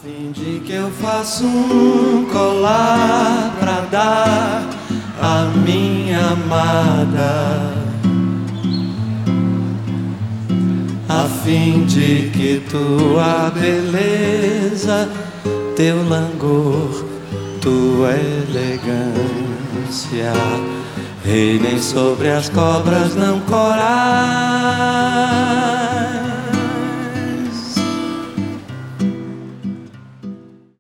fim de que eu faço um colar pra dar a minha amada, a fim de que tua beleza, teu langor, tua elegância reinem sobre as cobras não corais.